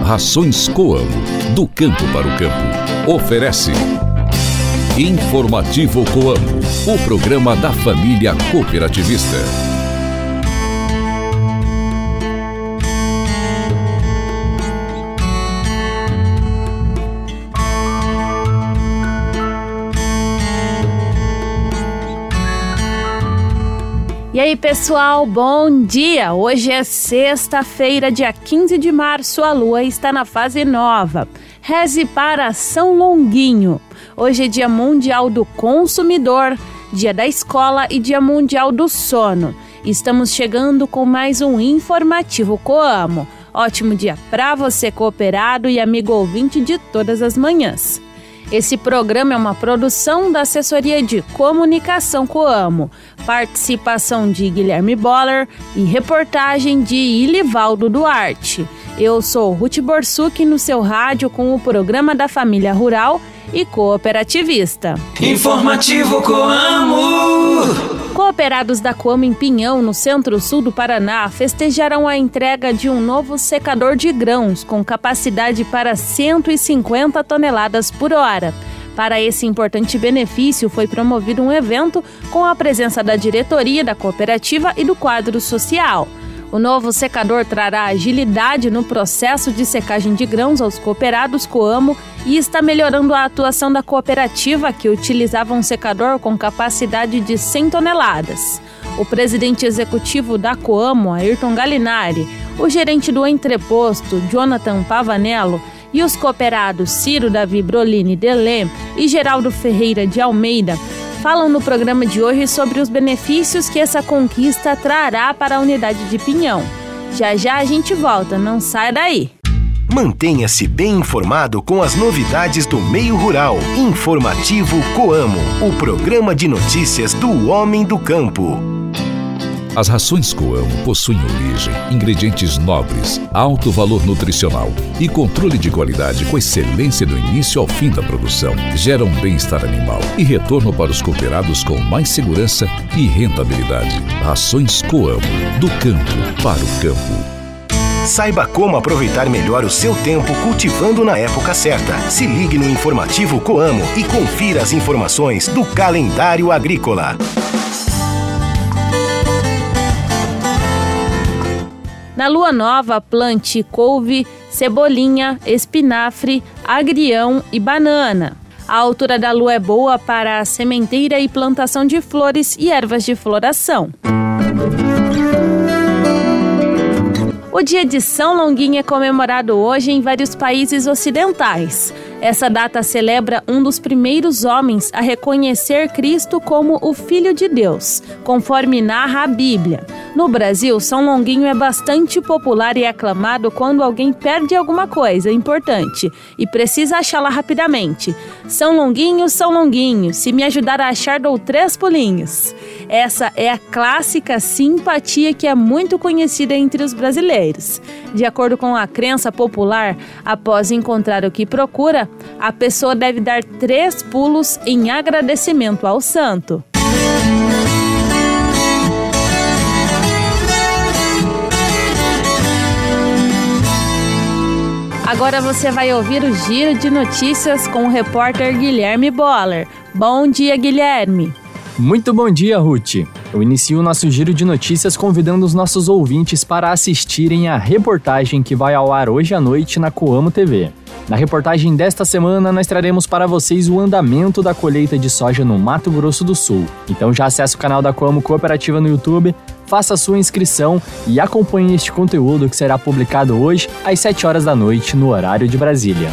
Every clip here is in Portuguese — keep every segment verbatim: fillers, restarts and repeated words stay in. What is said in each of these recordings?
Rações Coamo, do campo para o campo. Oferece Informativo Coamo, o programa da família cooperativista. E aí, pessoal, bom dia! Hoje é sexta-feira, dia quinze de março, a lua está na fase nova. Reze para São Longuinho. Hoje é dia mundial do consumidor, dia da escola e dia mundial do sono. Estamos chegando com mais um Informativo Coamo. Ótimo dia para você, cooperado e amigo ouvinte de todas as manhãs. Esse programa é uma produção da Assessoria de Comunicação Coamo, participação de Guilherme Boller e reportagem de Ilivaldo Duarte. Eu sou Ruth Borsuk no seu rádio com o programa da família rural e cooperativista. Informativo Coamo! Cooperados da Coamo em Pinhão, no centro-sul do Paraná, festejarão a entrega de um novo secador de grãos com capacidade para cento e cinquenta toneladas por hora. Para esse importante benefício, foi promovido um evento com a presença da diretoria da cooperativa e do quadro social. O novo secador trará agilidade no processo de secagem de grãos aos cooperados Coamo e está melhorando a atuação da cooperativa, que utilizava um secador com capacidade de cem toneladas. O presidente executivo da Coamo, Ayrton Galinari, o gerente do entreposto, Jonathan Pavanello, e os cooperados Ciro Davi Brolini Delê e Geraldo Ferreira de Almeida falam no programa de hoje sobre os benefícios que essa conquista trará para a unidade de Pinhão. Já já a gente volta, não sai daí! Mantenha-se bem informado com as novidades do meio rural. Informativo Coamo, o programa de notícias do homem do campo. As rações Coamo possuem origem, ingredientes nobres, alto valor nutricional e controle de qualidade com excelência do início ao fim da produção. Geram bem-estar animal e retorno para os cooperados com mais segurança e rentabilidade. Rações Coamo, do campo para o campo. Saiba como aproveitar melhor o seu tempo cultivando na época certa. Se ligue no Informativo Coamo e confira as informações do calendário agrícola. Na lua nova, plante couve, cebolinha, espinafre, agrião e banana. A altura da lua é boa para a sementeira e plantação de flores e ervas de floração. O dia de São Longuinho é comemorado hoje em vários países ocidentais. Essa data celebra um dos primeiros homens a reconhecer Cristo como o Filho de Deus, conforme narra a Bíblia. No Brasil, São Longuinho é bastante popular e aclamado quando alguém perde alguma coisa importante e precisa achá-la rapidamente. São Longuinho, São Longuinho, se me ajudar a achar, dou três pulinhos. Essa é a clássica simpatia que é muito conhecida entre os brasileiros. De acordo com a crença popular, após encontrar o que procura, a pessoa deve dar três pulos em agradecimento ao santo. Agora você vai ouvir o Giro de Notícias com o repórter Guilherme Boller. Bom dia, Guilherme! Muito bom dia, Ruth! Eu inicio o nosso Giro de Notícias convidando os nossos ouvintes para assistirem a reportagem que vai ao ar hoje à noite na Coamo T V. Na reportagem desta semana, nós traremos para vocês o andamento da colheita de soja no Mato Grosso do Sul. Então já acesse o canal da Coamo Cooperativa no YouTube, faça a sua inscrição e acompanhe este conteúdo que será publicado hoje às sete horas da noite no horário de Brasília.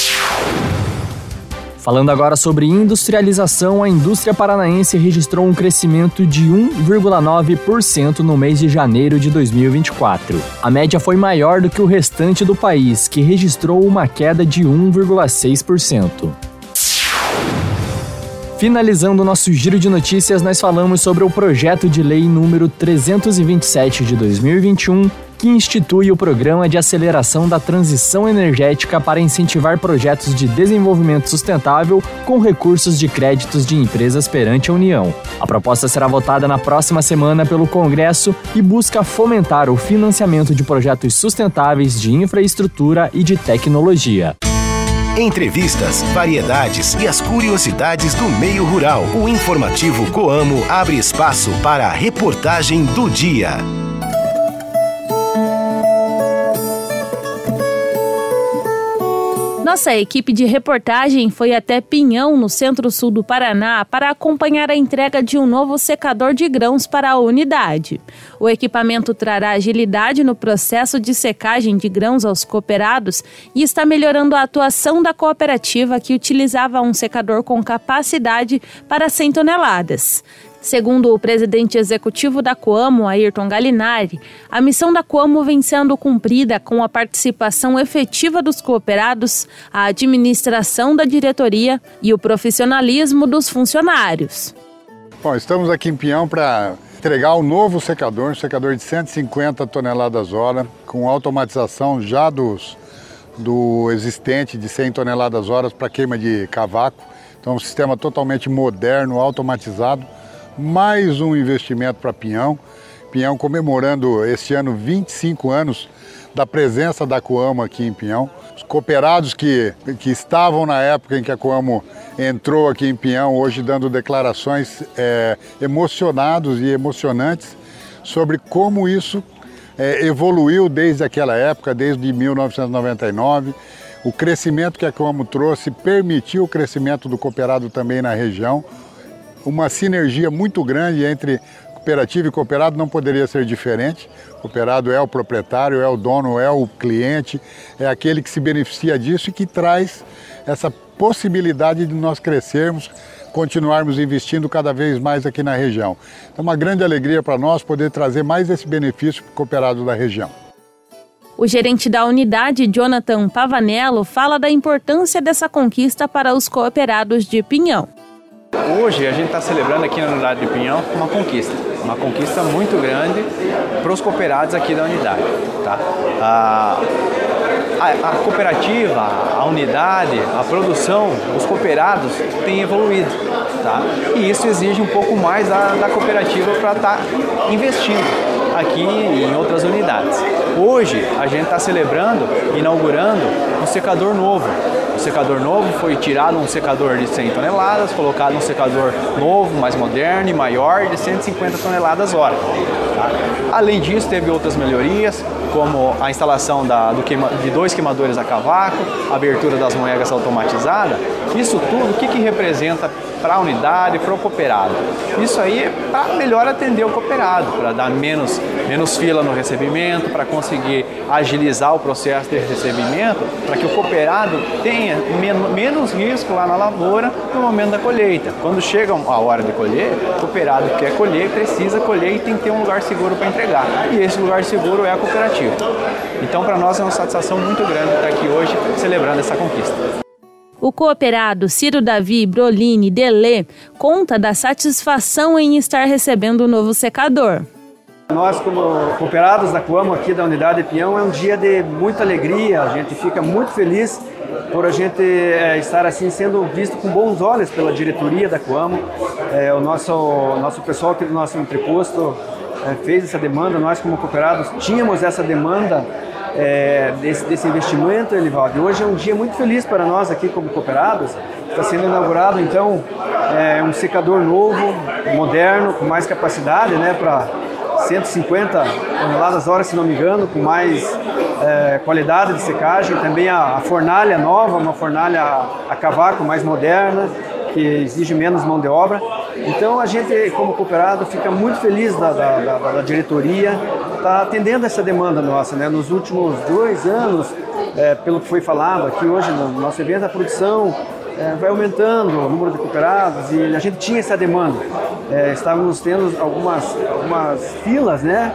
Falando agora sobre industrialização, a indústria paranaense registrou um crescimento de um vírgula nove por cento no mês de janeiro de dois mil e vinte e quatro. A média foi maior do que o restante do país, que registrou uma queda de um vírgula seis por cento. Finalizando o nosso giro de notícias, nós falamos sobre o projeto de lei número trezentos e vinte e sete de dois mil e vinte e um, que institui o Programa de Aceleração da Transição Energética para incentivar projetos de desenvolvimento sustentável com recursos de créditos de empresas perante a União. A proposta será votada na próxima semana pelo Congresso e busca fomentar o financiamento de projetos sustentáveis de infraestrutura e de tecnologia. Entrevistas, variedades e as curiosidades do meio rural. O informativo Coamo abre espaço para a reportagem do dia. Nossa equipe de reportagem foi até Pinhão, no centro-sul do Paraná, para acompanhar a entrega de um novo secador de grãos para a unidade. O equipamento trará agilidade no processo de secagem de grãos aos cooperados e está melhorando a atuação da cooperativa que utilizava um secador com capacidade para cem toneladas. Segundo o presidente executivo da Coamo, Ayrton Galinari, a missão da Coamo vem sendo cumprida com a participação efetiva dos cooperados, a administração da diretoria e o profissionalismo dos funcionários. Bom, estamos aqui em Pinhão para entregar um novo secador, um secador de cento e cinquenta toneladas hora, com automatização já dos, do existente de cem toneladas hora para queima de cavaco. Então, um sistema totalmente moderno, automatizado. Mais um investimento para Pinhão. Pinhão comemorando este ano vinte e cinco anos da presença da Coamo aqui em Pinhão. Os cooperados que, que estavam na época em que a Coamo entrou aqui em Pinhão, hoje dando declarações é, emocionados e emocionantes sobre como isso é, evoluiu desde aquela época, desde mil novecentos e noventa e nove. O crescimento que a Coamo trouxe permitiu o crescimento do cooperado também na região. Uma sinergia muito grande entre cooperativa e cooperado não poderia ser diferente. O cooperado é o proprietário, é o dono, é o cliente, é aquele que se beneficia disso e que traz essa possibilidade de nós crescermos, continuarmos investindo cada vez mais aqui na região. É uma grande alegria para nós poder trazer mais esse benefício para o cooperado da região. O gerente da unidade, Jonathan Pavanello, fala da importância dessa conquista para os cooperados de Pinhão. Hoje a gente está celebrando aqui na unidade de Pinhão uma conquista, uma conquista muito grande para os cooperados aqui da unidade. Tá? A, a, a cooperativa, a unidade, a produção, os cooperados têm evoluído. Tá? E isso exige um pouco mais da, da cooperativa para estar tá investindo aqui em outras unidades. Hoje a gente está celebrando, inaugurando um secador novo. O secador novo foi tirado um secador de cem toneladas, colocado um secador novo, mais moderno e maior, de cento e cinquenta toneladas hora. Tá? Além disso, teve outras melhorias, como a instalação da, do queima, de dois queimadores a cavaco, a abertura das moegas automatizadas. Isso tudo, o que, que representa para a unidade, para o cooperado? Isso aí é para melhor atender o cooperado, para dar menos, menos fila no recebimento, para conseguir agilizar o processo de recebimento, para que o cooperado tenha men- menos risco lá na lavoura no momento da colheita. Quando chega a hora de colher, o cooperado que quer colher precisa colher e tem que ter um lugar seguro para entregar. E esse lugar seguro é a cooperativa. Então, para nós é uma satisfação muito grande estar aqui hoje celebrando essa conquista. O cooperado Ciro Davi Brolini Delê conta da satisfação em estar recebendo o novo secador. Nós, como cooperados da Coamo aqui da unidade de Pinhão, é um dia de muita alegria, a gente fica muito feliz por a gente é, estar assim sendo visto com bons olhos pela diretoria da Coamo. É, o nosso, nosso pessoal aqui do nosso entreposto é, fez essa demanda, nós como cooperados tínhamos essa demanda É, desse, desse investimento, Elivaldo. Hoje é um dia muito feliz para nós aqui como cooperados. Está sendo inaugurado então é, um secador novo, moderno, com mais capacidade, né, para cento e cinquenta toneladas hora, se não me engano, com mais é, qualidade de secagem. Também a, a fornalha nova, uma fornalha a, a cavaco mais moderna, que exige menos mão de obra. Então a gente, como cooperado, fica muito feliz da, da, da, da diretoria estar atendendo essa demanda nossa, né? Nos últimos dois anos, é, pelo que foi falado aqui hoje no nosso evento, a produção é, vai aumentando, o número de cooperados, e a gente tinha essa demanda. É, estávamos tendo algumas, algumas filas, né?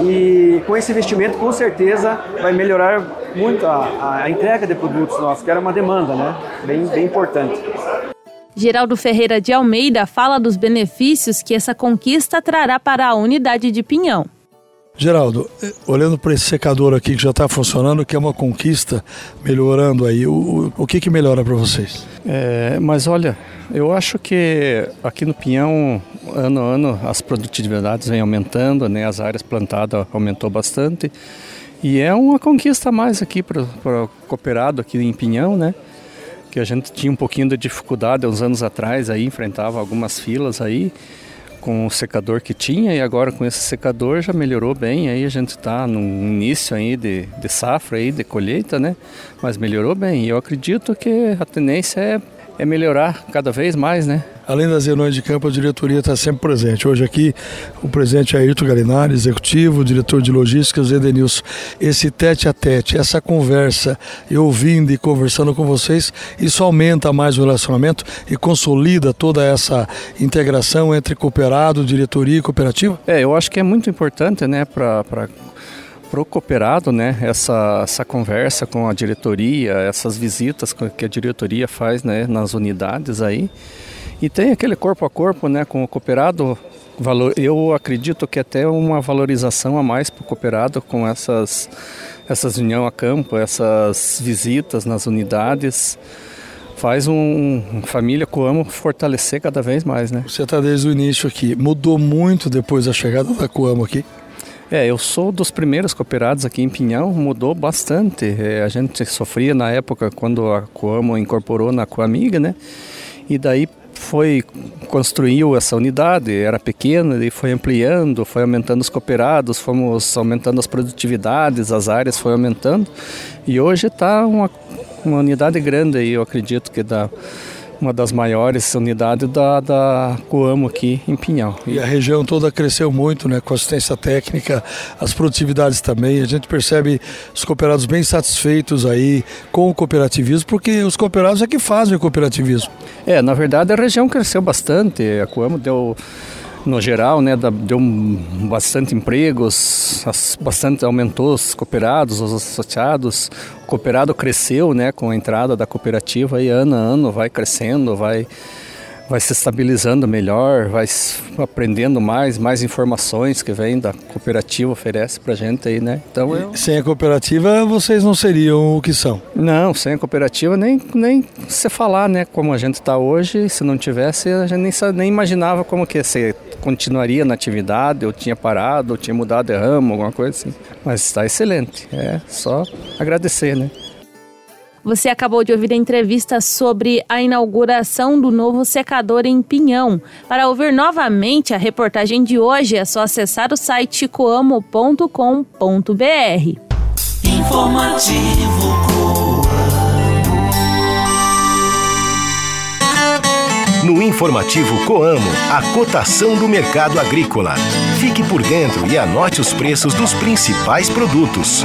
E com esse investimento, com certeza, vai melhorar muito a, a entrega de produtos nossos, que era uma demanda, né? Bem, bem importante. Geraldo Ferreira de Almeida fala dos benefícios que essa conquista trará para a unidade de Pinhão. Geraldo, olhando para esse secador aqui que já está funcionando, que é uma conquista, melhorando aí, o, o que que melhora para vocês? É, mas olha, eu acho que aqui no Pinhão, ano a ano, as produtividades vêm aumentando, né? As áreas plantadas aumentou bastante. E é uma conquista a mais aqui para o cooperado aqui em Pinhão, né? Que a gente tinha um pouquinho de dificuldade uns anos atrás, aí enfrentava algumas filas aí com o secador que tinha, e agora com esse secador já melhorou bem. Aí a gente está no início aí de, de safra, aí, de colheita, né? Mas melhorou bem, e eu acredito que a tendência é, é melhorar cada vez mais, né? Além das reuniões de campo, a diretoria está sempre presente. Hoje aqui, o presidente é Ayrton Galinari, executivo, diretor de logística, Zé Denilson. Esse tete a tete, essa conversa, eu ouvindo e conversando com vocês, isso aumenta mais o relacionamento e consolida toda essa integração entre cooperado, diretoria e cooperativa? É, eu acho que é muito importante, né, para... Pra... para o cooperado, né, essa, essa conversa com a diretoria, essas visitas que a diretoria faz, né, nas unidades aí, e tem aquele corpo a corpo, né, com o cooperado. Valor, eu acredito que até uma valorização a mais para o cooperado com essas, essas reuniões a campo, essas visitas nas unidades, faz um, um família Coamo fortalecer cada vez mais, né? Você está desde o início aqui, mudou muito depois da chegada da Coamo aqui? É, eu sou dos primeiros cooperados aqui em Pinhão, mudou bastante. É, a gente sofria na época quando a Coamo incorporou na Coamiga, né? E daí foi, construiu essa unidade, era pequena, e foi ampliando, foi aumentando os cooperados, fomos aumentando as produtividades, as áreas foi aumentando. E hoje está uma, uma unidade grande aí, eu acredito que dá uma das maiores unidades da, da Coamo aqui em Pinhão. E a região toda cresceu muito, né, com assistência técnica, as produtividades também. A gente percebe os cooperados bem satisfeitos aí com o cooperativismo, porque os cooperados é que fazem o cooperativismo. É, na verdade a região cresceu bastante, a Coamo deu... No geral, né, deu bastante empregos, bastante aumentou os cooperados, os associados. O cooperado cresceu, né, com a entrada da cooperativa, e ano a ano vai crescendo, vai, vai se estabilizando melhor, vai aprendendo mais, mais informações que vem da cooperativa, oferece pra gente aí, né? Então, eu... Sem a cooperativa vocês não seriam o que são? Não, sem a cooperativa nem, nem se falar, né, como a gente está hoje. Se não tivesse, a gente nem, nem imaginava como que ia ser. Continuaria na atividade, eu tinha parado, eu tinha mudado de ramo, alguma coisa assim. Mas está excelente, é só agradecer, né? Você acabou de ouvir a entrevista sobre a inauguração do novo secador em Pinhão. Para ouvir novamente a reportagem de hoje, é só acessar o site coamo ponto com ponto br. Informativo Coamo. No Informativo Coamo, a cotação do mercado agrícola. Fique por dentro e anote os preços dos principais produtos.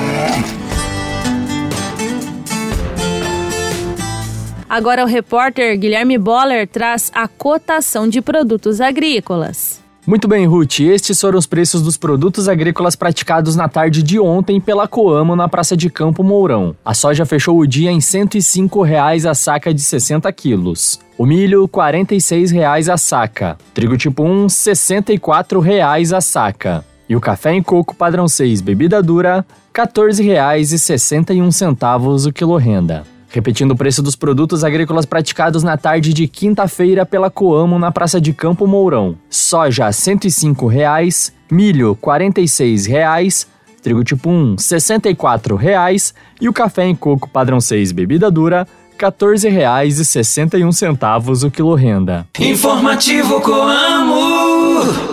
Agora o repórter Guilherme Boller traz a cotação de produtos agrícolas. Muito bem, Ruth, estes foram os preços dos produtos agrícolas praticados na tarde de ontem pela Coamo na Praça de Campo Mourão. A soja fechou o dia em cento e cinco reais a saca de sessenta quilos. O milho, quarenta e seis reais a saca. Trigo tipo um, sessenta e quatro reais a saca. E o café em coco padrão seis, bebida dura, quatorze reais e sessenta e um centavos o quilo renda. Repetindo o preço dos produtos agrícolas praticados na tarde de quinta-feira pela Coamo na Praça de Campo Mourão. Soja, cento e cinco reais, milho, quarenta e seis reais, trigo tipo um, sessenta e quatro reais e o café em coco padrão seis, bebida dura, quatorze reais e sessenta e um centavos o quilo renda. Informativo Coamo.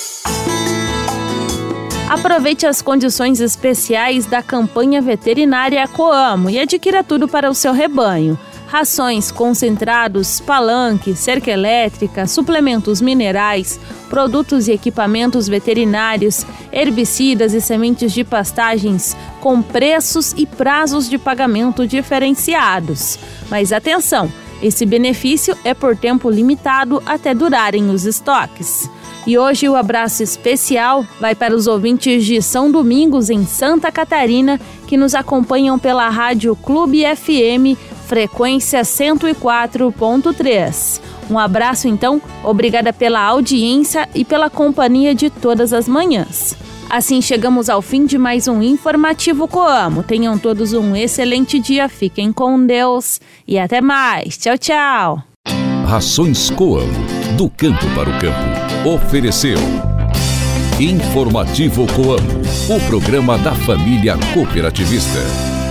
Aproveite as condições especiais da campanha veterinária Coamo e adquira tudo para o seu rebanho. Rações, concentrados, palanque, cerca elétrica, suplementos minerais, produtos e equipamentos veterinários, herbicidas e sementes de pastagens com preços e prazos de pagamento diferenciados. Mas atenção, esse benefício é por tempo limitado até durarem os estoques. E hoje o abraço especial vai para os ouvintes de São Domingos, em Santa Catarina, que nos acompanham pela Rádio Clube F M, frequência cento e quatro ponto três. Um abraço então, obrigada pela audiência e pela companhia de todas as manhãs. Assim chegamos ao fim de mais um Informativo Coamo. Tenham todos um excelente dia, fiquem com Deus e até mais. Tchau, tchau. Rações Coamo, do campo para o campo. Ofereceu Informativo Coamo, o programa da família cooperativista.